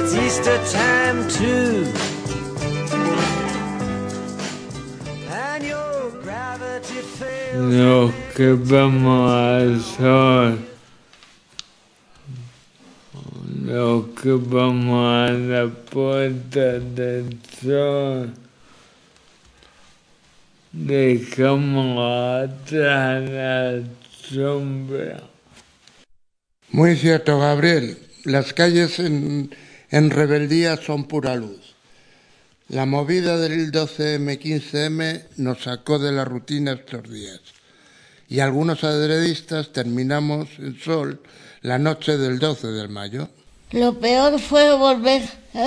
it's Easter time too. And your gravity fails. Lo que vamos a hacer, lo que vamos a la puerta del sol, dejamos atrás la sombra. Muy cierto, Gabriel. Las calles en rebeldía son pura luz. La movida del 12M, 15M nos sacó de la rutina estos días. Y algunos adredistas terminamos en sol la noche del 12 de mayo. Lo peor fue volver,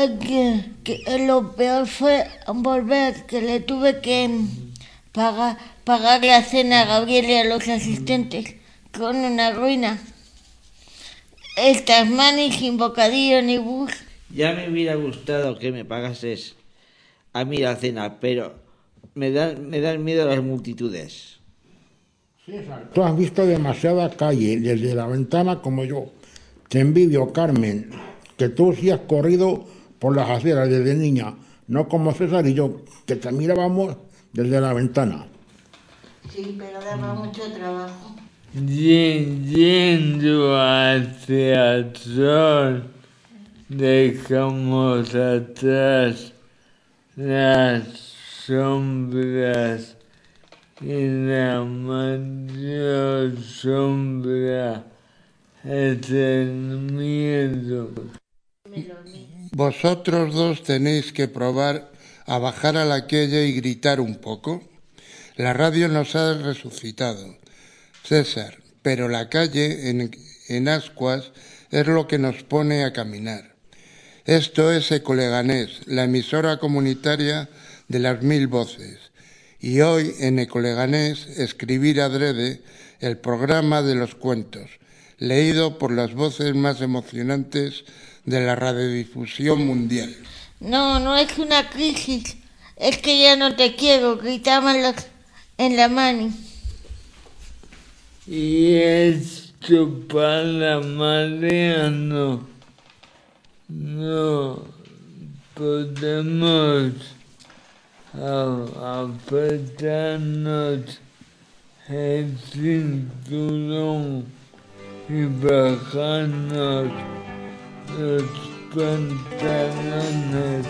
que le tuve que pagar la cena a Gabriel y a los asistentes con una ruina. Estas manis sin bocadillo ni bus. Ya me hubiera gustado que me pagases a mí la cena, pero me dan miedo las multitudes. César, tú has visto demasiada calle desde la ventana como yo. Te envidio, Carmen, que tú sí has corrido por las aceras desde niña, no como César y yo, que te mirábamos desde la ventana. Sí, pero daba mucho trabajo. Yendo hacia el sol, dejamos atrás las sombras y la mayor sombra es el miedo. Vosotros dos tenéis que probar a bajar a la calle y gritar un poco. La radio nos ha resucitado, César, pero la calle en Ascuas es lo que nos pone a caminar. Esto es Ecoleganés, la emisora comunitaria de las 1000 voces. Y hoy en Ecoleganés, Escribir Adrede, el programa de los cuentos, leído por las voces más emocionantes de la radiodifusión mundial. No es una crisis, es que ya no te quiero, gritaban en la mani. Y esto para Mariano, no podemos apretarnos el cinturón y bajarnos los pantalones.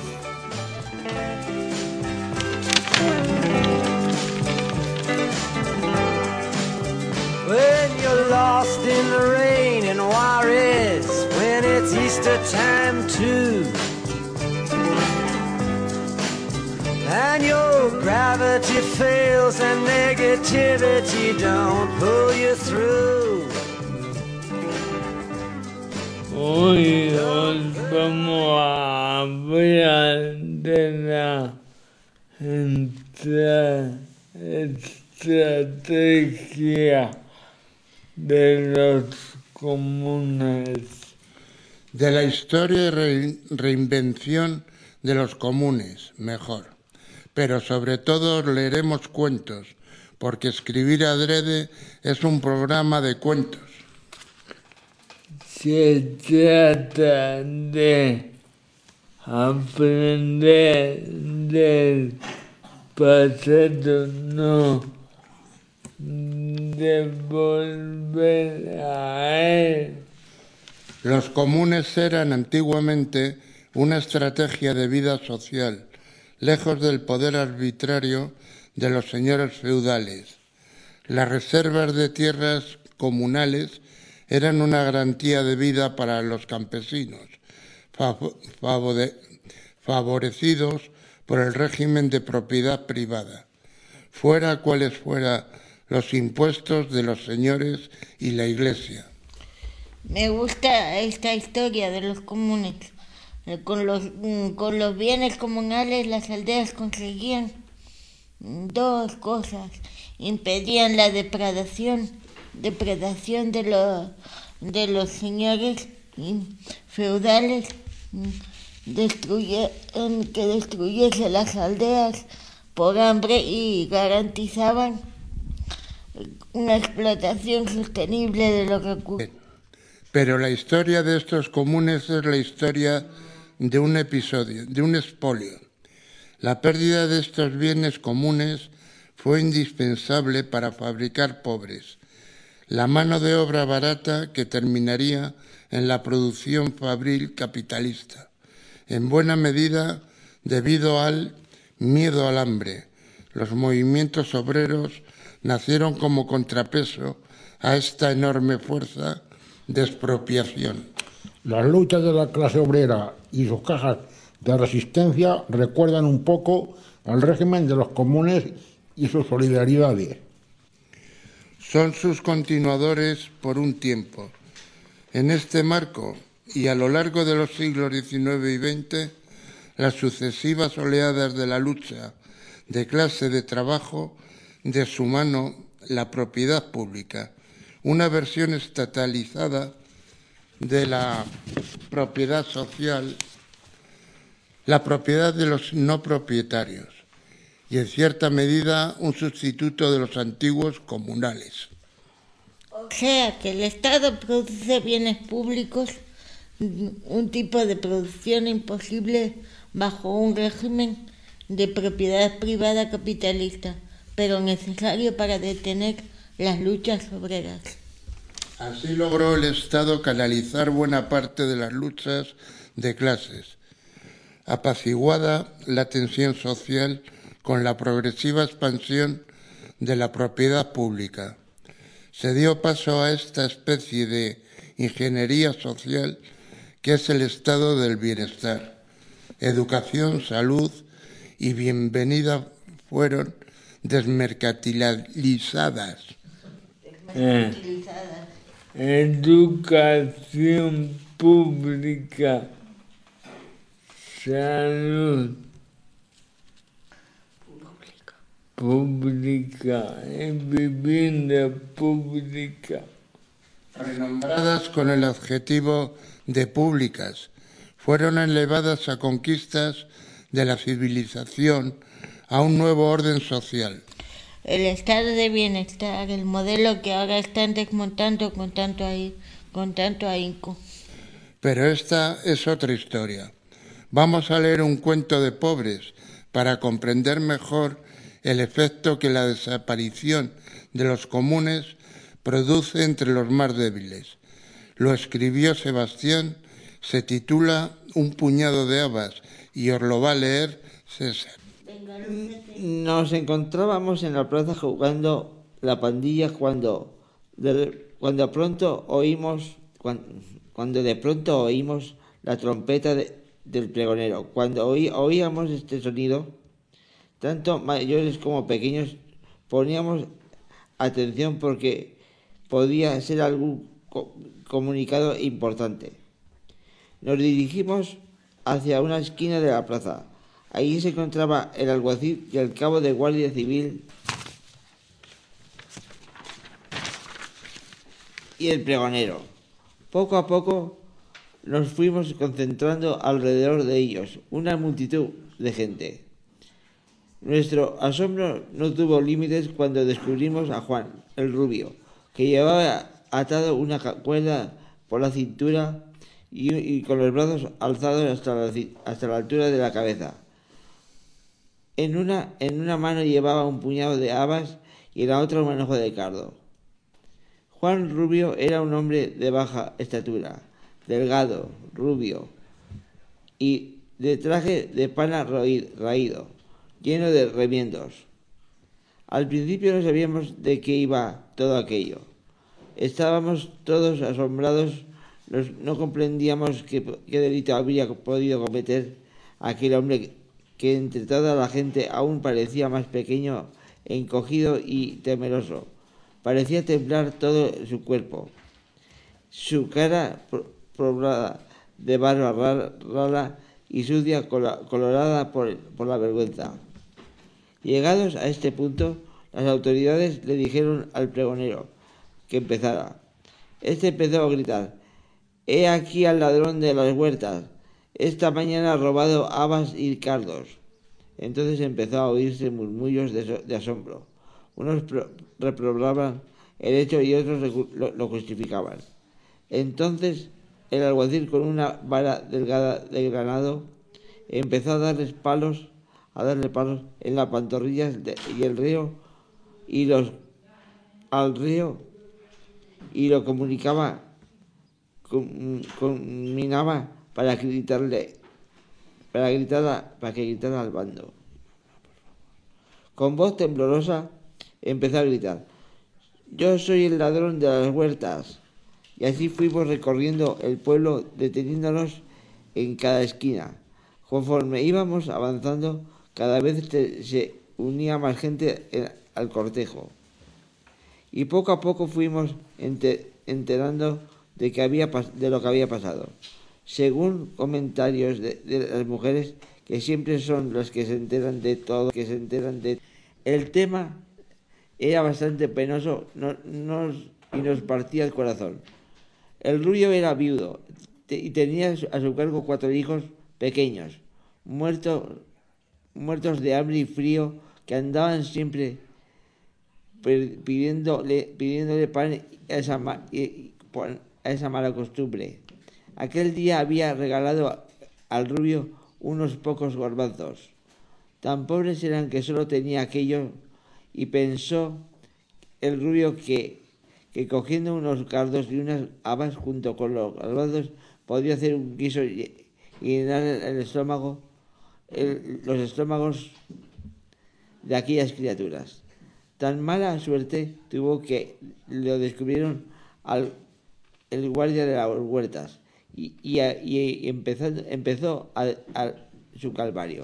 When you're lost in the rain in Juarez, when it's Easter time too, and your gravity fails and negativity don't pull you through. Hoy os vamos a hablar de la estrategia de los comunes. De la historia y reinvención de los comunes, mejor. Pero sobre todo leeremos cuentos, porque Escribir Adrede es un programa de cuentos. Se trata de aprender del pasado, no de volver a él. Los comunes eran antiguamente una estrategia de vida social, lejos del poder arbitrario de los señores feudales. Las reservas de tierras comunales eran una garantía de vida para los campesinos, favorecidos por el régimen de propiedad privada, fuera cuales fueran los impuestos de los señores y la Iglesia. Me gusta esta historia de los comunes. Con los bienes comunales las aldeas conseguían dos cosas. Impedían la depredación de los señores feudales, que destruyese las aldeas por hambre y garantizaban una explotación sostenible de los recursos. Pero la historia de estos comunes es la historia de un expolio. La pérdida de estos bienes comunes fue indispensable para fabricar pobres, la mano de obra barata que terminaría en la producción fabril capitalista, en buena medida debido al miedo al hambre. Los movimientos obreros nacieron como contrapeso a esta enorme fuerza de expropiación. Las luchas de la clase obrera y sus cajas de resistencia recuerdan un poco al régimen de los comunes y sus solidaridades. Son sus continuadores por un tiempo. En este marco y a lo largo de los siglos XIX y XX, las sucesivas oleadas de la lucha de clase de trabajo de su mano la propiedad pública, una versión estatalizada de la propiedad social, la propiedad de los no propietarios y, en cierta medida, un sustituto de los antiguos comunales. O sea, que el Estado produce bienes públicos, un tipo de producción imposible bajo un régimen de propiedad privada capitalista, pero necesario para detener las luchas obreras. Así logró el Estado canalizar buena parte de las luchas de clases, apaciguada la tensión social con la progresiva expansión de la propiedad pública. Se dio paso a esta especie de ingeniería social que es el estado del bienestar. Educación, salud y bienvenida fueron desmercantilizadas. Educación pública, salud pública, vivienda pública. Renombradas con el adjetivo de públicas, fueron elevadas a conquistas de la civilización, a un nuevo orden social. El estado de bienestar, el modelo que ahora están desmontando con tanto ahínco. Pero esta es otra historia. Vamos a leer un cuento de pobres para comprender mejor el efecto que la desaparición de los comunes produce entre los más débiles. Lo escribió Sebastián, se titula Un puñado de habas y os lo va a leer César. Nos encontrábamos en la plaza jugando la pandilla cuando de pronto oímos la trompeta del pregonero. Cuando oíamos este sonido, tanto mayores como pequeños poníamos atención porque podía ser algún comunicado importante. Nos dirigimos hacia una esquina de la plaza. Allí se encontraba el alguacil y el cabo de guardia civil y el pregonero. Poco a poco nos fuimos concentrando alrededor de ellos, una multitud de gente. Nuestro asombro no tuvo límites cuando descubrimos a Juan, el rubio, que llevaba atado una cuerda por la cintura y con los brazos alzados hasta la altura de la cabeza. En una mano llevaba un puñado de habas y en la otra un manojo de cardo. Juan Rubio era un hombre de baja estatura, delgado, rubio y de traje de pana raído, lleno de remiendos. Al principio no sabíamos de qué iba todo aquello. Estábamos todos asombrados, no comprendíamos qué delito habría podido cometer aquel hombre que entre toda la gente aún parecía más pequeño, encogido y temeroso. Parecía temblar todo su cuerpo. Su cara poblada de barba rala y sucia, colorada por la vergüenza. Llegados a este punto, las autoridades le dijeron al pregonero que empezara. Este empezó a gritar: «He aquí al ladrón de las huertas. Esta mañana ha robado habas y cardos». Entonces empezó a oírse murmullos de asombro. Unos reprobaban el hecho y otros lo justificaban. Entonces El alguacil, con una vara delgada de granado, empezó a darle palos en las pantorrillas al río y lo comunicaba combinaba para que gritara al bando. Con voz temblorosa empezó a gritar: «Yo soy el ladrón de las huertas». Y así fuimos recorriendo el pueblo, deteniéndonos en cada esquina. Conforme íbamos avanzando, cada vez se unía más gente al cortejo. Y poco a poco fuimos enterando de lo que había pasado. Según comentarios de las mujeres, que siempre son las que se enteran de todo, el tema era bastante penoso y nos partía el corazón. El rubio era viudo y tenía a su cargo 4 hijos pequeños, muertos de hambre y frío, que andaban siempre pidiéndole pan a esa mala costumbre. Aquel día había regalado al rubio unos pocos garbanzos. Tan pobres eran que solo tenía aquello, y pensó el rubio que cogiendo unos cardos y unas habas junto con los garbanzos podría hacer un guiso y llenar los estómagos de aquellas criaturas. Tan mala suerte tuvo que lo descubrieron el guardia de las huertas y empezó su calvario.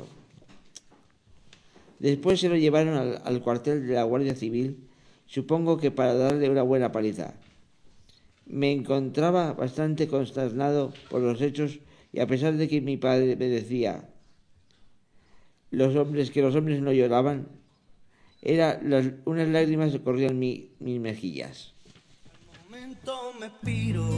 Después se lo llevaron al cuartel de la Guardia Civil, supongo que para darle una buena paliza. Me encontraba bastante consternado por los hechos, y a pesar de que mi padre me decía que los hombres no lloraban, unas lágrimas corrían mis mejillas. Un momento me piro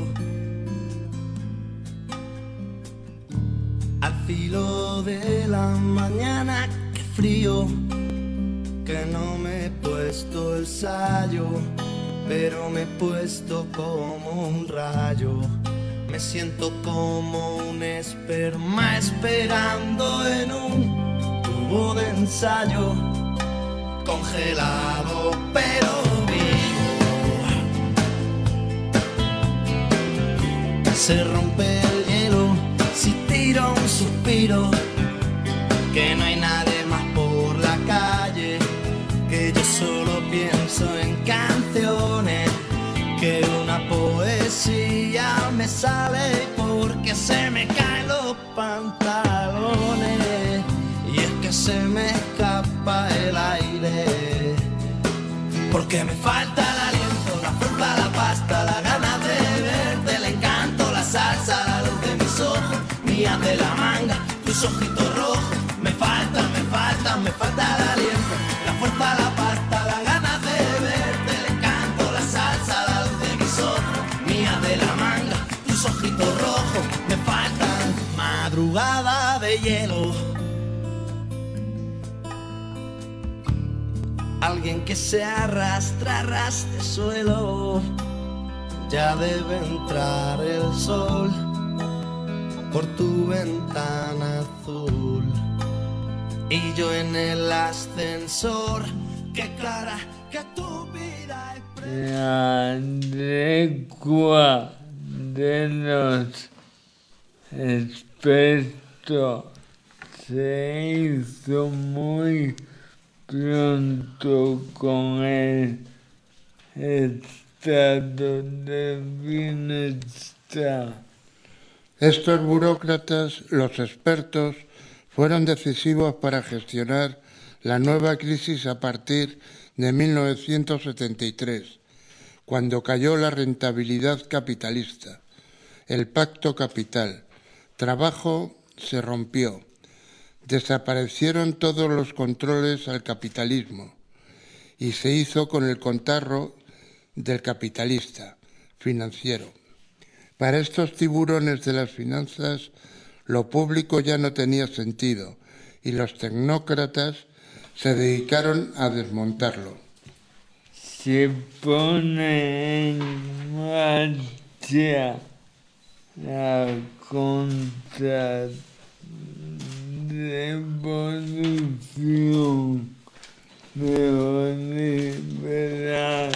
al filo de la mañana, qué frío, que no me he puesto el sayo, pero me he puesto como un rayo. Me siento como un esperma esperando en un tubo de ensayo, congelado pero vivo. Se rompe el hielo si tiro un suspiro, que no hay nadie más por la calle, que yo solo pienso en canciones, que una poesía me sale porque se me caen los pantalones, y es que se me escapa el aire, porque me falta el aliento, la fruta, la pasta, la gana de verte, el encanto, la salsa, la luz de mis ojos, mías de la manga, tus ojitos rojos. Me falta el aliento, la fuerza, la pasta, la gana de verte, el encanto, la salsa, la luz de mis ojos, mías de la manga, tus ojitos rojos. Me faltan madrugada de hielo, alguien que se arrastra a ras de suelo. Ya debe entrar el sol por tu ventana azul, y yo en el ascensor. Qué clara que tu vida es La tregua de los expertos se hizo muy pronto con el estado de bienestar. Estos burócratas, los expertos, fueron decisivos para gestionar la nueva crisis a partir de 1973, cuando cayó la rentabilidad capitalista, el pacto capital. Trabajo se rompió. Desaparecieron todos los controles al capitalismo y se hizo con el contarro del capitalista financiero. Para estos tiburones de las finanzas, lo público ya no tenía sentido y los tecnócratas se dedicaron a desmontarlo. Se pone en marcha la contrarrevolución neoliberal.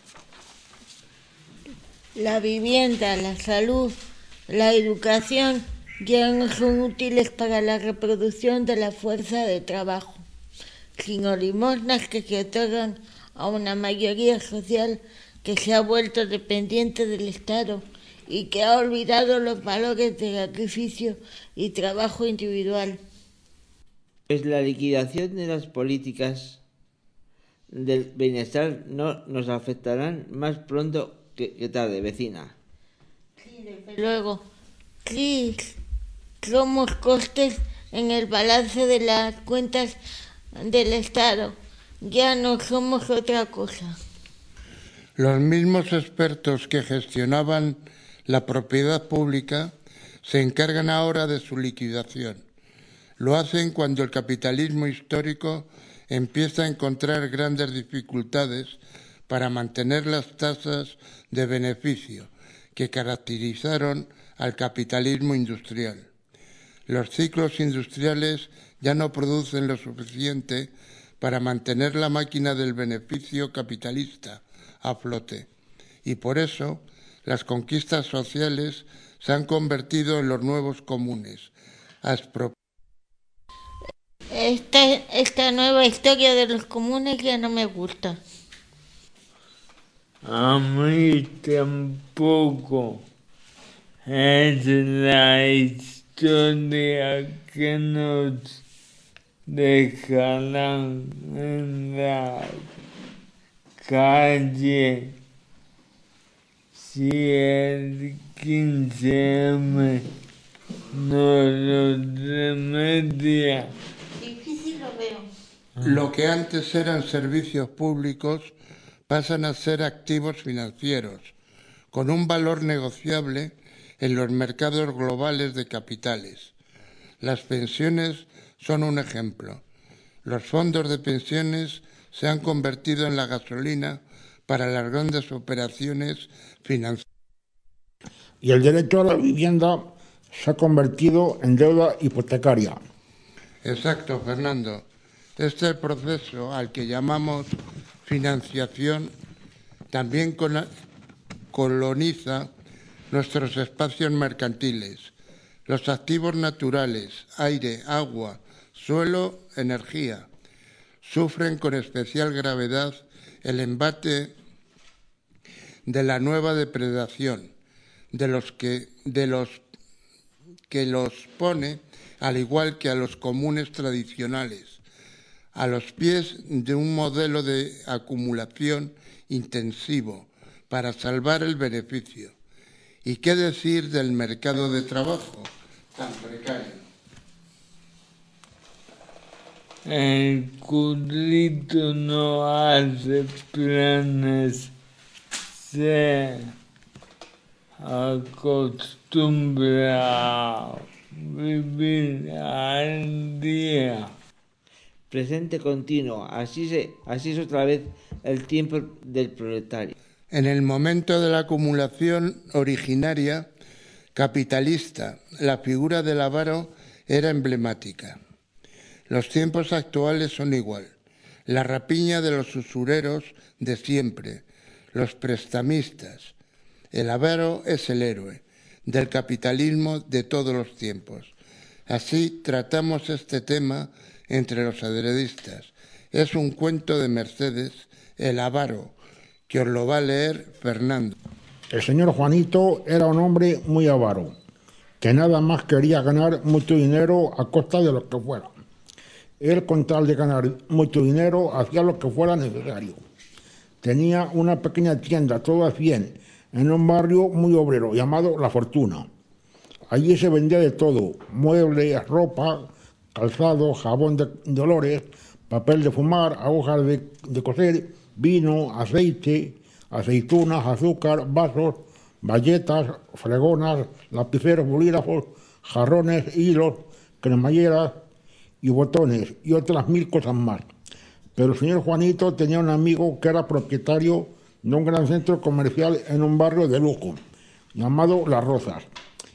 La vivienda, la salud, la educación ya no son útiles para la reproducción de la fuerza de trabajo, sino limosnas que se otorgan a una mayoría social que se ha vuelto dependiente del Estado y que ha olvidado los valores de sacrificio y trabajo individual. Pues la liquidación de las políticas del bienestar no nos afectarán más pronto que tarde, vecina. Sí, desde luego. Sí, somos costes en el balance de las cuentas del Estado. Ya no somos otra cosa. Los mismos expertos que gestionaban la propiedad pública se encargan ahora de su liquidación. Lo hacen cuando el capitalismo histórico empieza a encontrar grandes dificultades para mantener las tasas de beneficio que caracterizaron al capitalismo industrial. Los ciclos industriales ya no producen lo suficiente para mantener la máquina del beneficio capitalista a flote, y por eso las conquistas sociales se han convertido en los nuevos comunes. Esta nueva historia de los comunes ya no me gusta. A mí tampoco. Es la historia que nos dejarán en la calle si el 15M no lo remedia. Difícil lo veo. Lo que antes eran servicios públicos pasan a ser activos financieros, con un valor negociable en los mercados globales de capitales. Las pensiones son un ejemplo. Los fondos de pensiones se han convertido en la gasolina para las grandes operaciones financieras. Y el derecho a la vivienda se ha convertido en deuda hipotecaria. Exacto, Fernando. Este proceso al que llamamos financiación también coloniza nuestros espacios mercantiles, los activos naturales, aire, agua, suelo, energía. Sufren con especial gravedad el embate de la nueva depredación, de los que los pone, al igual que a los comunes tradicionales, a los pies de un modelo de acumulación intensivo para salvar el beneficio. ¿Y qué decir del mercado de trabajo tan precario? El currito no hace planes, se acostumbra a vivir al día. Presente continuo, así es otra vez el tiempo del proletario. En el momento de la acumulación originaria capitalista, la figura del avaro era emblemática. Los tiempos actuales son igual. La rapiña de los usureros de siempre, los prestamistas. El avaro es el héroe del capitalismo de todos los tiempos. Así tratamos este tema entre los adredistas. Es un cuento de Mercedes, El avaro, que os lo va a leer Fernando. El señor Juanito era un hombre muy avaro, que nada más quería ganar mucho dinero a costa de lo que fuera. Él, con tal de ganar mucho dinero, hacía lo que fuera necesario. Tenía una pequeña tienda, todo a 100, en un barrio muy obrero llamado La Fortuna. Allí se vendía de todo: muebles, ropa, calzado, jabón de olores, papel de fumar, agujas de coser, vino, aceite, aceitunas, azúcar, vasos, bayetas, fregonas, lapiceros, bolígrafos, jarrones, hilos, cremalleras y botones, y otras 1000 cosas más. Pero el señor Juanito tenía un amigo que era propietario de un gran centro comercial en un barrio de lujo, llamado Las Rozas,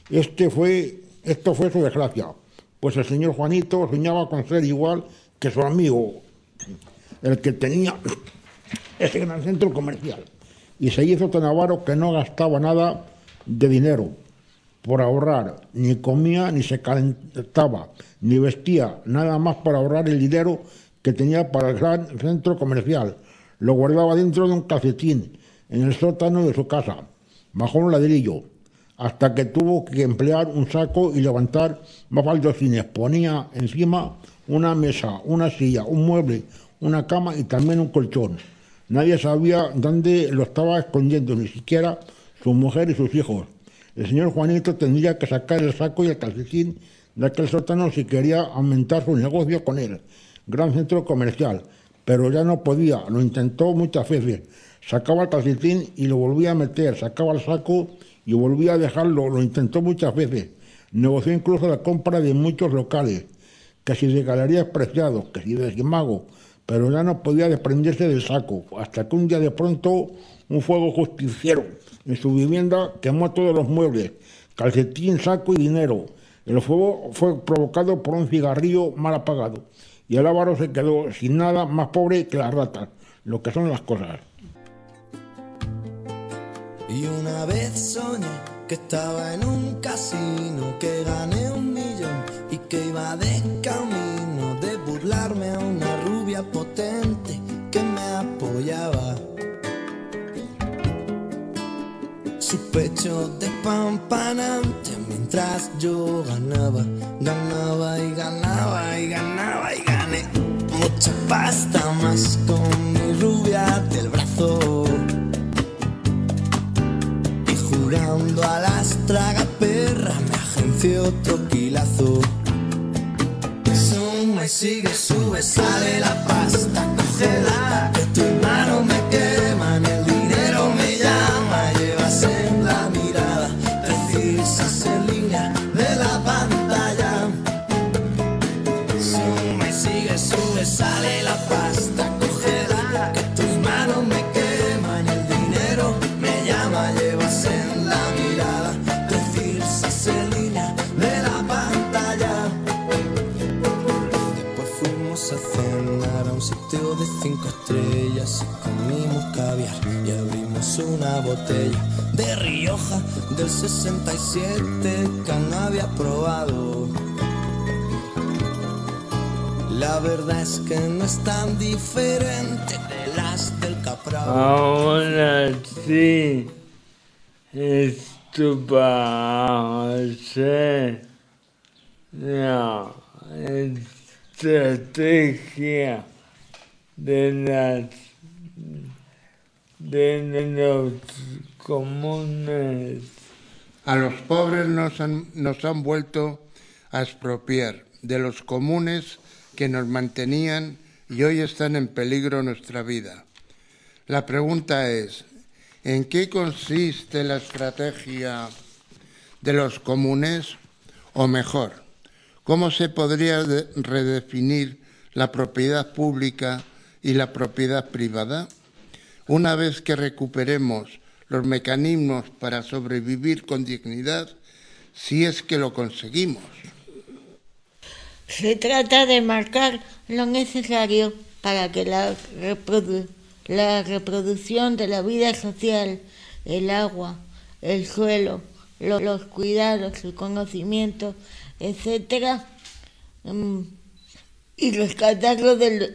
Esto fue su desgracia, pues el señor Juanito soñaba con ser igual que su amigo, el que tenía ese gran centro comercial, y se hizo tan avaro que no gastaba nada de dinero por ahorrar, ni comía, ni se calentaba, ni vestía, nada más para ahorrar el dinero que tenía para el gran centro comercial. Lo guardaba dentro de un calcetín, en el sótano de su casa, bajo un ladrillo, hasta que tuvo que emplear un saco y levantar más baldosines. Ponía encima una mesa, una silla, un mueble, una cama y también un colchón. Nadie sabía dónde lo estaba escondiendo, ni siquiera su mujer y sus hijos. El señor Juanito tendría que sacar el saco y el calcetín de aquel sótano si quería aumentar su negocio con él, gran centro comercial, pero ya no podía, lo intentó muchas veces. Sacaba el calcetín y lo volvía a meter, sacaba el saco y volvía a dejarlo, lo intentó muchas veces. Negoció incluso la compra de muchos locales, que si de galerías preciados, que si de Simago, pero ya no podía desprenderse del saco, hasta que un día de pronto un fuego justiciero en su vivienda quemó todos los muebles, calcetín, saco y dinero. El fuego fue provocado por un cigarrillo mal apagado, y el avaro se quedó sin nada, más pobre que las ratas, lo que son las cosas. Y una vez soñé que estaba en un casino, que gané 1 millón y que iba de camino de burlarme a una rubia potente que me apoyaba. Su pecho despampanante mientras yo ganaba, ganaba y ganaba y ganaba y gané mucha pasta más con mi rubia del brazo. Jugando a las tragaperras me agencié otro quilazo. Suma y sigue, sube, sale la pasta, cógela, que tus manos me queman, el dinero me llama, llevas en la mirada precisas en línea de la pantalla. Suma y sigue, sube, sale la pasta, cógela, que tus manos me queman, el dinero me llama, llevas en la mirada, precisas en línea de la pantalla. Después fuimos a cenar a un sitio de 5 estrellas y comimos caviar y abrimos una botella de Rioja del 67 que no había probado. La verdad es que no es tan diferente de las del Capravo. Ahora sí, esto va a ser la estrategia de los comunes. A los pobres nos han vuelto a expropiar de los comunes que nos mantenían y hoy están en peligro nuestra vida. La pregunta es, ¿en qué consiste la estrategia de los comunes? O mejor, ¿cómo se podría redefinir la propiedad pública y la propiedad privada? Una vez que recuperemos los mecanismos para sobrevivir con dignidad, si es que lo conseguimos. Se trata de marcar lo necesario para que la reproducción de la vida social, el agua, el suelo, los cuidados, el conocimiento, etcétera, y rescatarlos del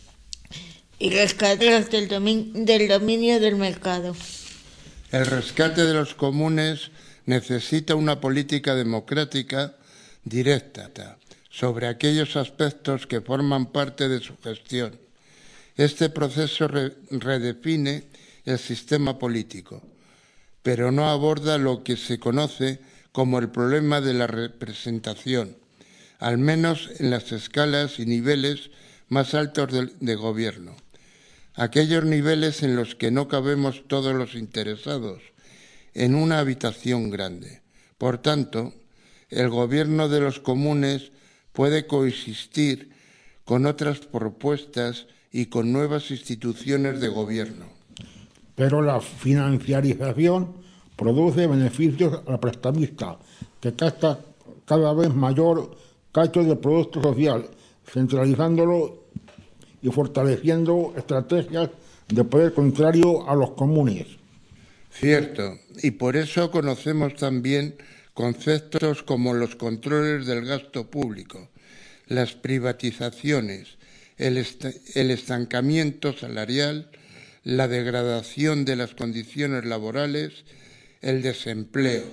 dominio del mercado. El rescate de los comunes necesita una política democrática directa sobre aquellos aspectos que forman parte de su gestión. Este proceso redefine el sistema político, pero no aborda lo que se conoce como el problema de la representación, al menos en las escalas y niveles más altos de gobierno. Aquellos niveles en los que no cabemos todos los interesados en una habitación grande. Por tanto, el gobierno de los comunes puede coexistir con otras propuestas y con nuevas instituciones de gobierno. Pero la financiarización produce beneficios al prestamista, que gasta cada vez mayor cacho del producto social, centralizándolo y fortaleciendo estrategias de poder contrario a los comunes. Cierto, y por eso conocemos también conceptos como los controles del gasto público, las privatizaciones, el estancamiento salarial, la degradación de las condiciones laborales, el desempleo.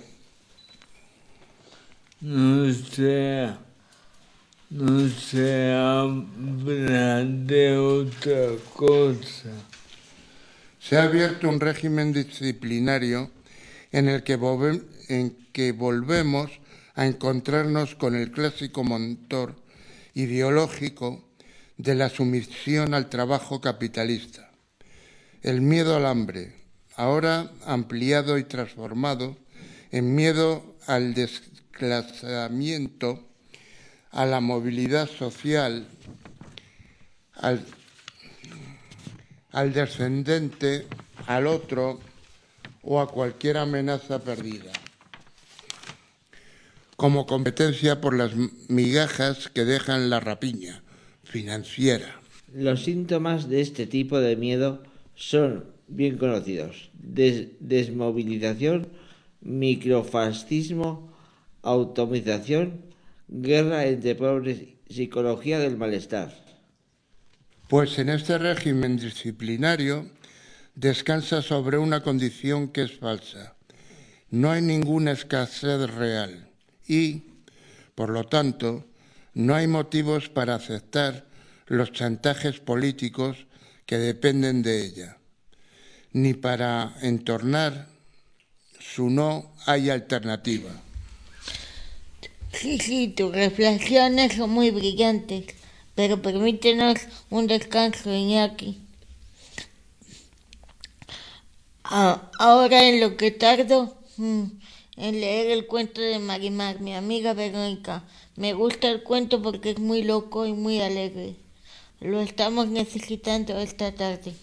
No se habla de otra cosa. Se ha abierto un régimen disciplinario en el que volvemos a encontrarnos con el clásico motor ideológico de la sumisión al trabajo capitalista. El miedo al hambre, ahora ampliado y transformado en miedo al desplazamiento, a la movilidad social, al descendente, al otro o a cualquier amenaza perdida, como competencia por las migajas que dejan la rapiña financiera. Los síntomas de este tipo de miedo son bien conocidos: desmovilización, microfascismo, automización, guerra entre pobres, psicología del malestar. Pues en este régimen disciplinario descansa sobre una condición que es falsa. No hay ninguna escasez real y, por lo tanto, no hay motivos para aceptar los chantajes políticos que dependen de ella, ni para entornar su no hay alternativa. Sí, tus reflexiones son muy brillantes, pero permítenos un descanso, Iñaki. Ahora en lo que tardo en leer el cuento de Marimar, mi amiga Verónica. Me gusta el cuento porque es muy loco y muy alegre. Lo estamos necesitando esta tarde.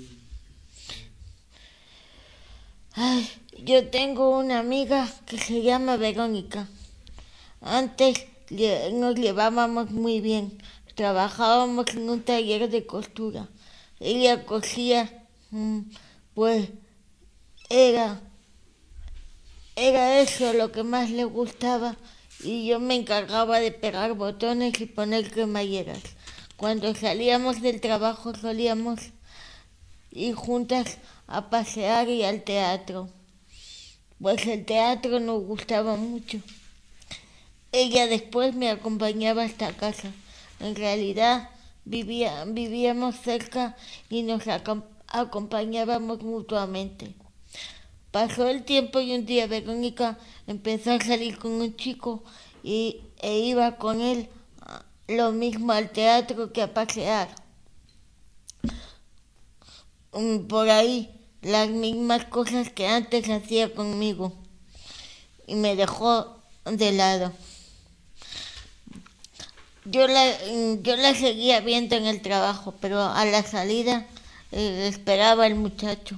Ay, yo tengo una amiga que se llama Verónica. Antes nos llevábamos muy bien. Trabajábamos en un taller de costura. Ella cosía, pues era eso lo que más le gustaba, y yo me encargaba de pegar botones y poner cremalleras. Cuando salíamos del trabajo solíamos ir juntas a pasear y al teatro. Pues el teatro nos gustaba mucho. Ella después me acompañaba hasta casa. En realidad vivíamos cerca y nos acompañábamos mutuamente. Pasó el tiempo y un día Verónica empezó a salir con un chico e iba con él lo mismo al teatro que a pasear. Por ahí, las mismas cosas que antes hacía conmigo, y me dejó de lado. Yo la seguía viendo en el trabajo, pero a la salida esperaba el muchacho.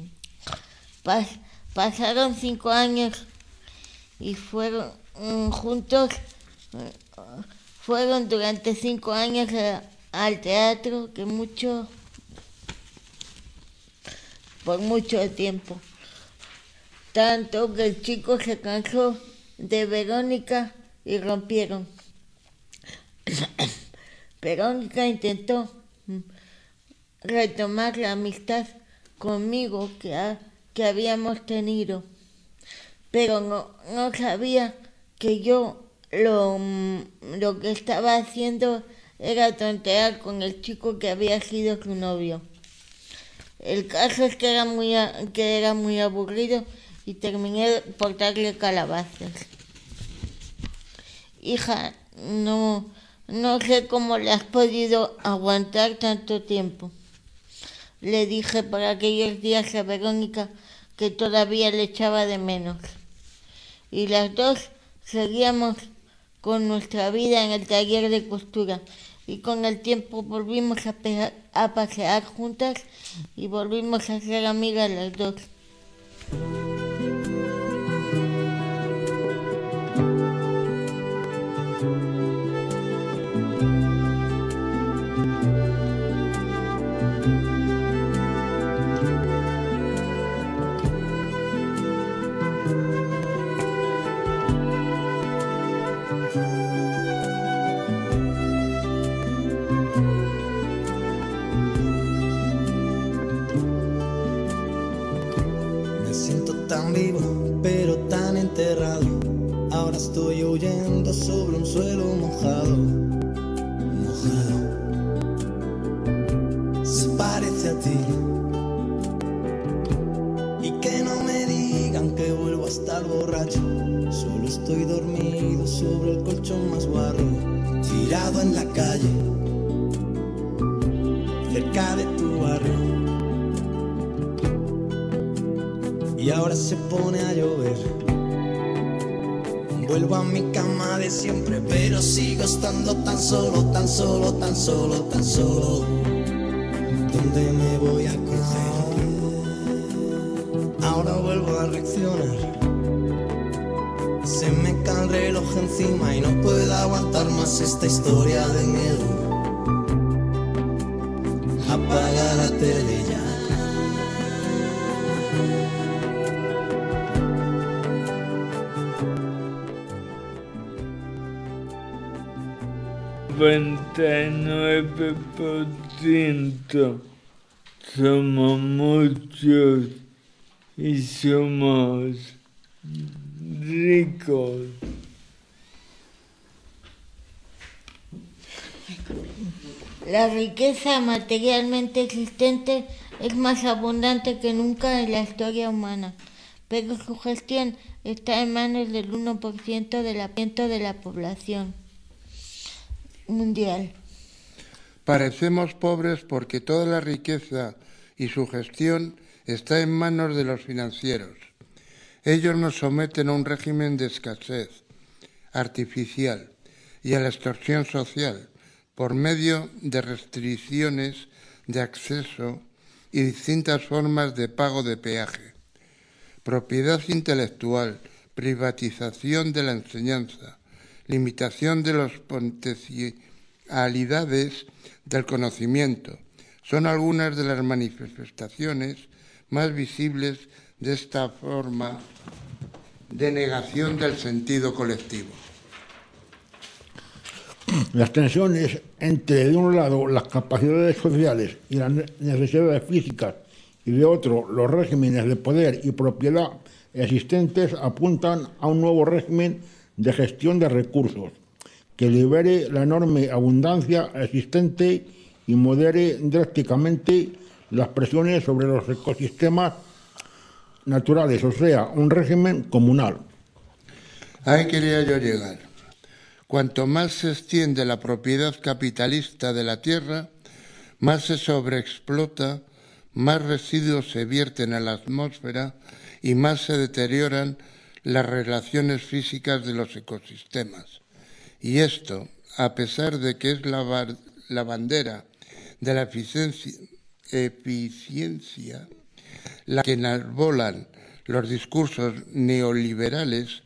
Pasaron 5 años y fueron juntos, fueron durante 5 años al teatro, por mucho tiempo. Tanto que el chico se cansó de Verónica y rompieron. Verónica intentó retomar la amistad conmigo que habíamos tenido, pero no sabía que yo lo que estaba haciendo era tontear con el chico que había sido su novio. El caso es que era muy aburrido y terminé por darle calabazas. Hija, no sé cómo le has podido aguantar tanto tiempo. Le dije por aquellos días a Verónica que todavía le echaba de menos. Y las dos seguíamos con nuestra vida en el taller de costura. Y con el tiempo volvimos a pasear juntas y volvimos a ser amigas las dos. tan vivo, pero tan enterrado. Ahora estoy huyendo sobre un suelo mojado, mojado. Se parece a ti. Y que no me digan que vuelvo a estar borracho. Solo estoy dormido sobre el colchón más guarro, tirado en la calle, cerca de tu barrio. Y ahora se pone a llover. Vuelvo a mi cama de siempre, pero sigo estando tan solo, tan solo, tan solo, tan solo. ¿Dónde me voy a coger? Ahora vuelvo a reaccionar. Se me cae el reloj encima y no puedo aguantar más esta historia de miedo. Apaga la tele ya. %99 somos muchos y somos ricos. La riqueza materialmente existente es más abundante que nunca en la historia humana, pero su gestión está en manos del 1% de la población mundial. Parecemos pobres porque toda la riqueza y su gestión está en manos de los financieros. Ellos nos someten a un régimen de escasez artificial y a la extorsión social por medio de restricciones de acceso y distintas formas de pago de peaje, propiedad intelectual, privatización de la enseñanza, limitación de las potencialidades del conocimiento. Son algunas de las manifestaciones más visibles de esta forma de negación del sentido colectivo. Las tensiones entre, de un lado, las capacidades sociales y las necesidades físicas y, de otro, los regímenes de poder y propiedad existentes apuntan a un nuevo régimen de gestión de recursos que libere la enorme abundancia existente y modere drásticamente las presiones sobre los ecosistemas naturales, o sea, un régimen comunal. Ahí quería yo llegar. Cuanto más se extiende la propiedad capitalista de la tierra, más se sobreexplota, más residuos se vierten a la atmósfera y más se deterioran las relaciones físicas de los ecosistemas. Y esto, a pesar de que es la bandera de la eficiencia la que enarbolan los discursos neoliberales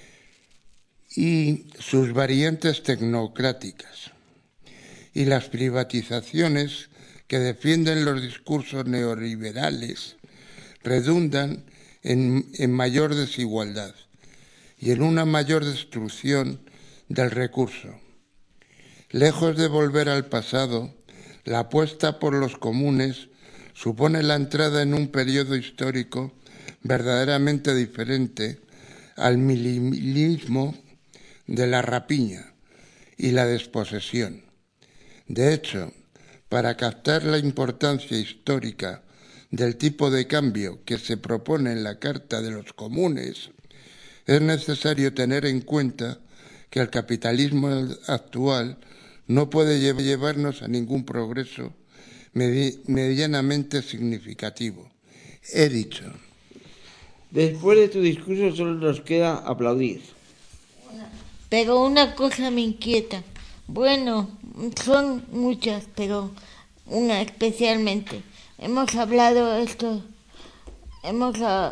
y sus variantes tecnocráticas, y las privatizaciones que defienden los discursos neoliberales redundan en mayor desigualdad y en una mayor destrucción del recurso. Lejos de volver al pasado, la apuesta por los comunes supone la entrada en un periodo histórico verdaderamente diferente al minimalismo de la rapiña y la desposesión. De hecho, para captar la importancia histórica del tipo de cambio que se propone en la Carta de los Comunes, es necesario tener en cuenta que el capitalismo actual no puede llevarnos a ningún progreso medianamente significativo. He dicho. Después de tu discurso solo nos queda aplaudir. Pero una cosa me inquieta. Bueno, son muchas, pero una especialmente. Hemos hablado esto en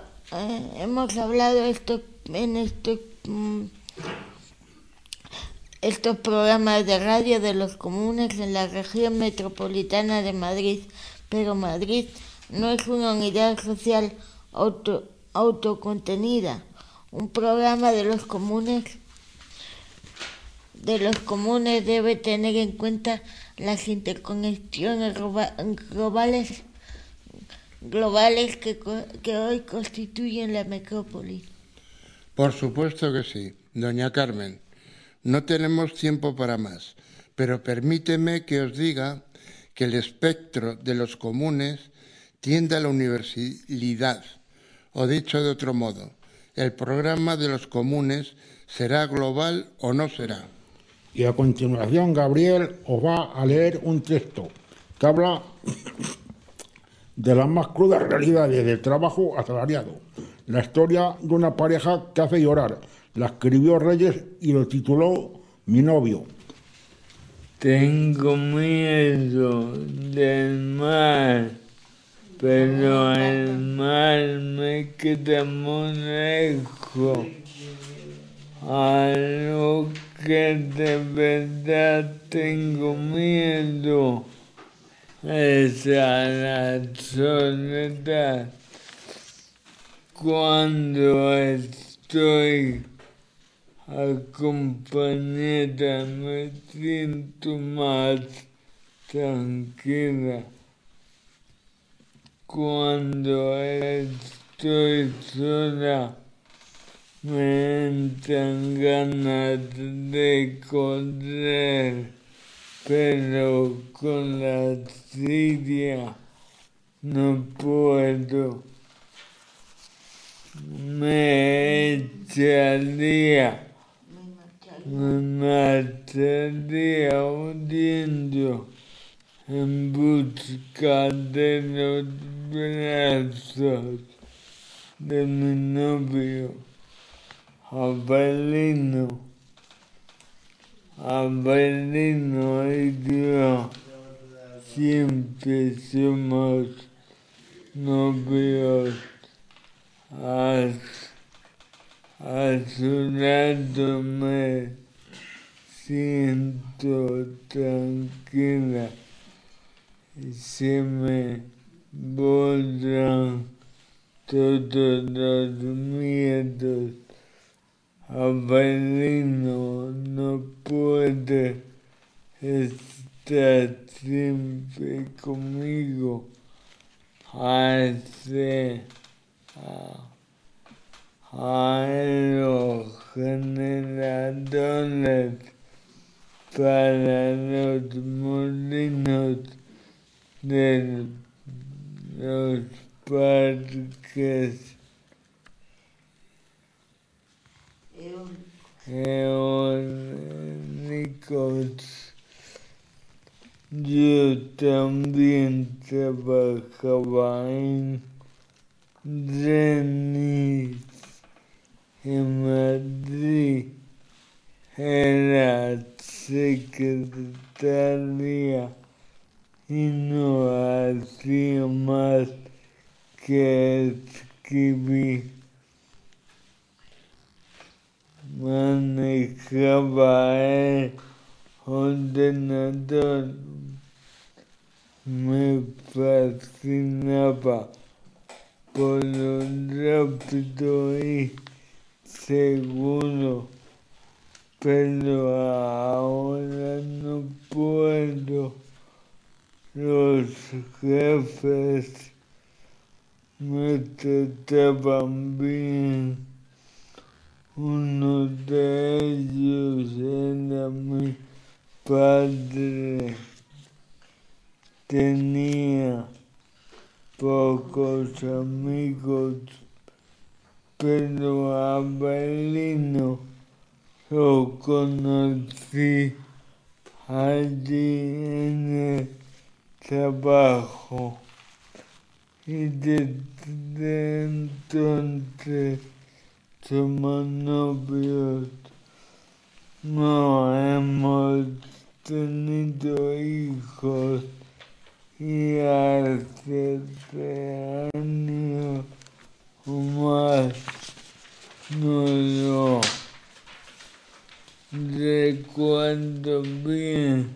estos programas de radio de los comunes en la región metropolitana de Madrid, pero Madrid no es una unidad social autocontenida. Un programa de los comunes debe tener en cuenta las interconexiones globales globales que hoy constituyen la metrópoli. Por supuesto que sí, doña Carmen. No tenemos tiempo para más, pero permíteme que os diga que el espectro de los comunes tiende a la universalidad, o dicho de otro modo, el programa de los comunes será global o no será. Y a continuación Gabriel os va a leer un texto que habla de las más crudas realidades del trabajo asalariado. La historia de una pareja que hace llorar. La escribió Reyes y lo tituló Mi novio. Tengo miedo del mar, pero el mar me queda muy lejos. A lo que de verdad tengo miedo es a la soledad. Cuando estoy acompañada me siento más tranquila. Cuando estoy sola me entran ganas de correr, pero con la Siria no puedo. Me marcharía huyendo en busca de los brazos de mi novio, Abelino y yo siempre somos novios. A su lado me siento tranquila y se me borran todos los miedos. Abelino no puede estar siempre conmigo. Hace aerogeneradores para los molinos de los parques eólicos. Yo también trabajaba en Zenit en Madrid. Era secretaria y no hacía más que escribir. Manejaba el ordenador. Me fascinaba por lo rápido y seguro, pero ahora no puedo. Los jefes me trataban bien. Uno de ellos era mi padre. Tenía pocos amigos, pero a Abelino lo conocí allí en el trabajo y desde entonces somos novios. No hemos tenido hijos y hace 3 años o más no lo recuerdo bien.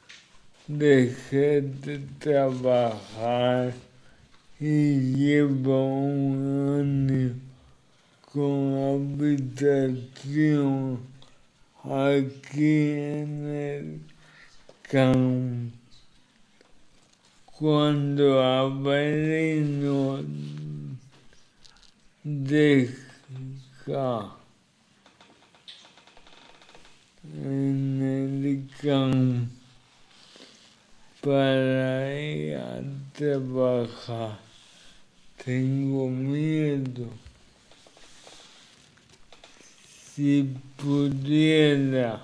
Dejé de trabajar y llevo 1 año con habitación aquí en el campo. cuando Avelino deja en el campo para ir a trabajar. Tengo miedo. Si pudiera,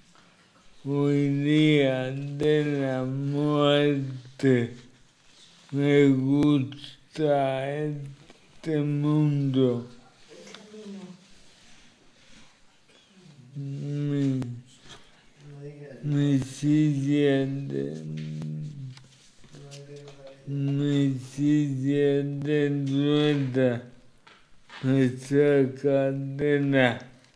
huiría de la muerte. Me gusta este mundo. Mi silla de ruedas me saca de la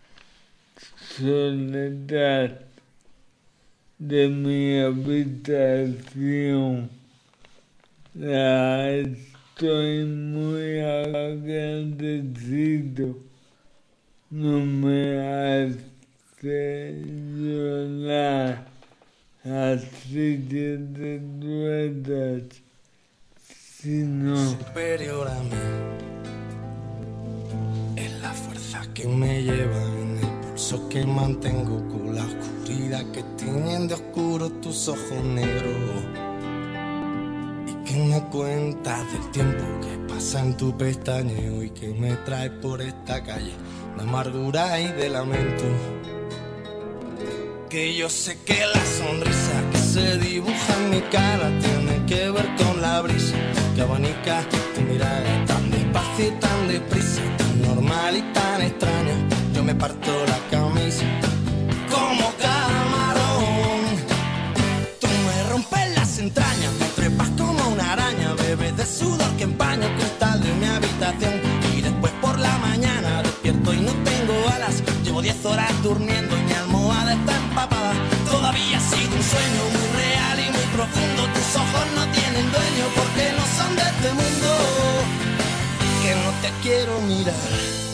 soledad de mi habitación. La estoy muy agradecido. No me hace llorar la silla de ruedas, sino superior a mí. Es la fuerza que me lleva en el pulso que mantengo con la oscuridad que tiñen de oscuro tus ojos negros. Y que me cuentas del tiempo que pasa en tu pestañeo y que me trae por esta calle de amargura y de lamento. Que yo sé que la sonrisa que se dibuja en mi cara tiene que ver con la brisa que abanica tu mirada tan despacio y tan deprisa, tan normal y tan extraña. Yo me parto la camisa como camarón. Tú me rompes las entrañas, me trepas como una araña, bebes de sudor que empaña el cristal de mi habitación. Y después por la mañana despierto y no tengo alas. Llevo 10 horas durmiendo y mi almohada está empapada. Todavía ha sido un sueño muy real y muy profundo. Tus ojos no tienen dueño porque no son de este mundo. Que no te quiero mirar,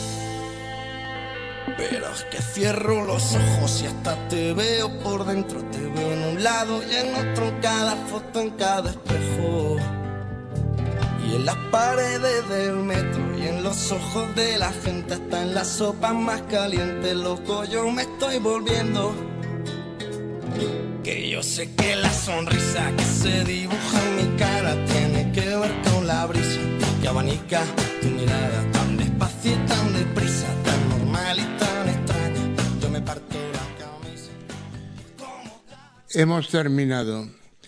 pero es que cierro los ojos y hasta te veo por dentro. Te veo en un lado y en otro, en cada foto, en cada espejo. Y en las paredes del metro y en los ojos de la gente, hasta en la sopa más caliente, loco, yo me estoy volviendo. Que yo sé que la sonrisa que se dibuja en mi cara tiene que ver con la brisa que abanica tu mirada tan despacio y tan deprisa, tan normal y tan extraña. Yo me parto la camisa. Hemos terminado.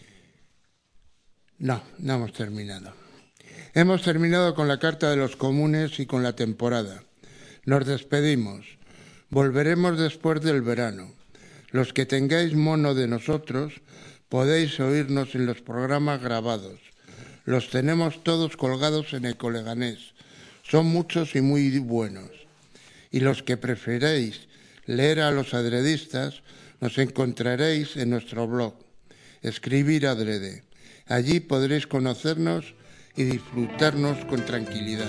No hemos terminado. Hemos terminado con la Carta de los Comunes y con la temporada. Nos despedimos. Volveremos después del verano. Los que tengáis mono de nosotros podéis oírnos en los programas grabados. Los tenemos todos colgados en Ecoleganés. Son muchos y muy buenos. Y los que preferéis leer a los adredistas, nos encontraréis en nuestro blog, Escribir Adrede. Allí podréis conocernos y disfrutarnos con tranquilidad.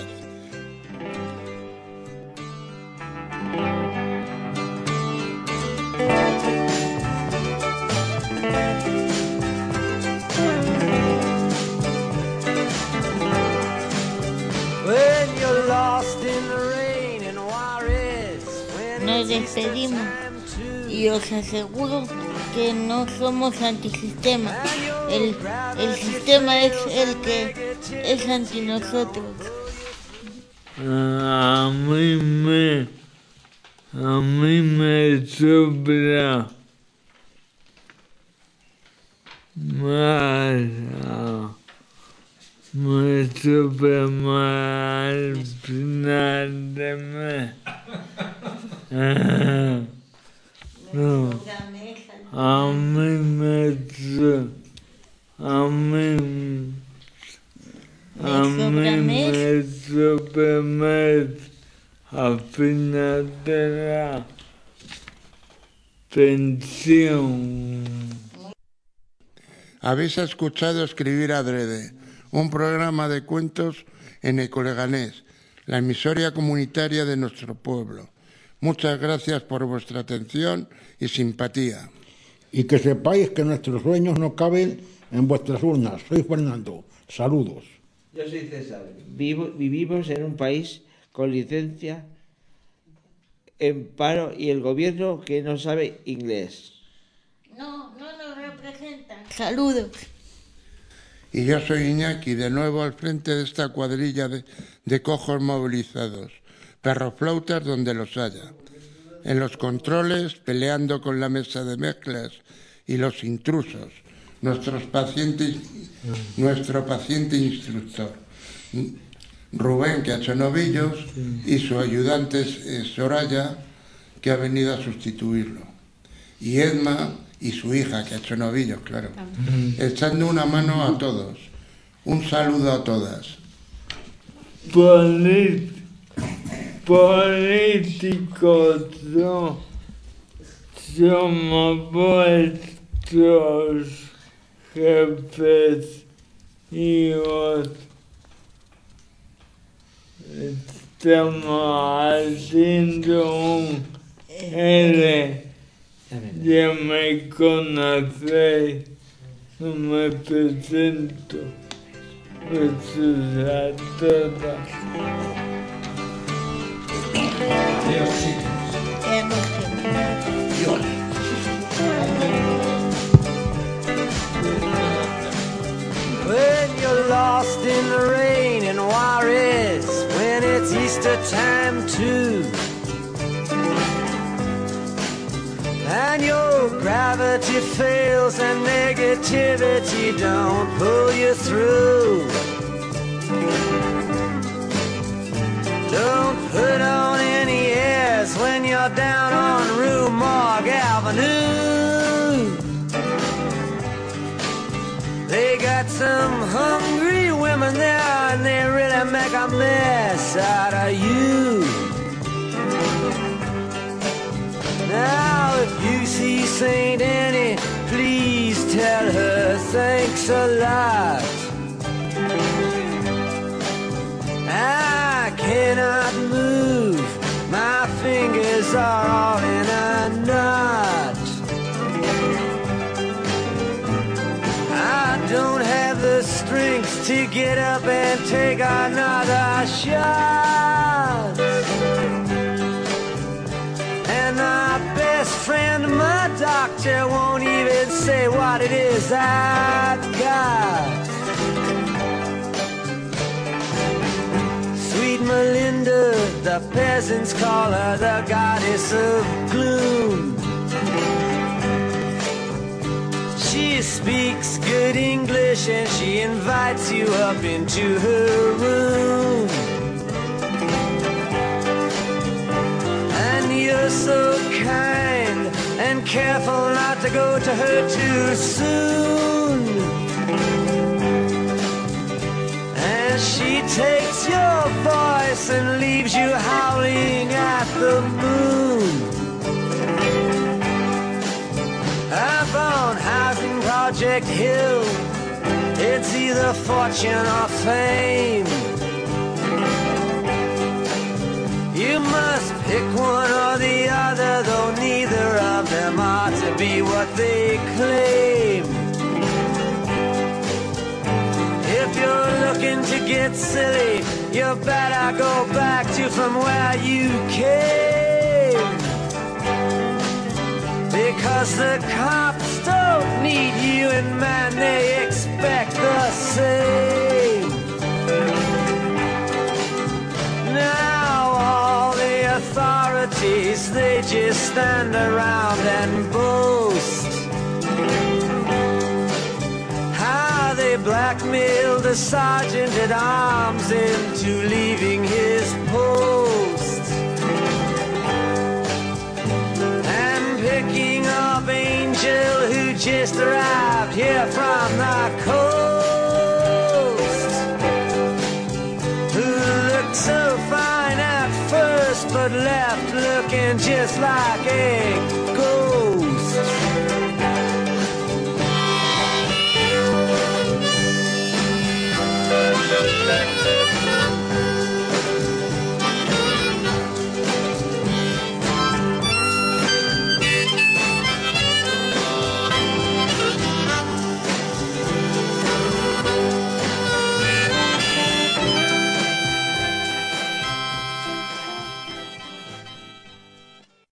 Nos despedimos y os aseguro que no somos antisistema. El sistema es el que es anti nosotros. A mí me sobra más. Me sobra más al final de mes. No. A mí me sobra más al final de la pensión. Habéis escuchado Escribir Adrede, un programa de cuentos en Ecoleganés, la emisora comunitaria de nuestro pueblo. Muchas gracias por vuestra atención y simpatía. Y que sepáis que nuestros sueños no caben en vuestras urnas. Soy Fernando. Saludos. Yo soy César. Vivimos en un país con licencia, en paro y el gobierno que no sabe inglés. No nos representan. Saludos. Y yo soy Iñaki, de nuevo al frente de esta cuadrilla de cojos movilizados, perroflautas donde los haya, en los controles, peleando con la mesa de mezclas y los intrusos, nuestro paciente instructor, Rubén, que ha hecho novillos, y su ayudante Soraya, que ha venido a sustituirlo, y Edma y su hija, que ha hecho novillos, claro, echando una mano a todos. Un saludo a todas. Políticos somos vuestros jefes y os estamos haciendo un L. Ya me conocéis, no me presento. Besos a todas. When you're lost in the rain in Juarez, when it's Easter time too, and your gravity fails and negativity don't pull you through, don't put on any airs when you're down on Rue Morgue Avenue. They got some hungry women there and they really make a mess out of you. Now if you see St. Annie, please tell her thanks a lot. I cannot move, my fingers are all in a knot. I don't have the strength to get up and take another shot. And my best friend, my doctor, won't even say what it is I've got. Sweet Melinda, the peasants call her the goddess of gloom. She speaks good English and she invites you up into her room. And you're so kind and careful not to go to her too soon. And she takes your voice and leaves you howling at the moon. Up on Housing Project Hill, it's either fortune or fame. You must pick one or the other, though neither of them ought to be what they claim. If you're looking to get silly, you better go back to from where you came. Because the cops don't need you and man, they expect the same. Now all the authorities, they just stand around and boast how they blackmailed the sergeant at arms into leaving his post. And picking up Angel, who just arrived here from the coast, who looked so fine at first but left looking just like a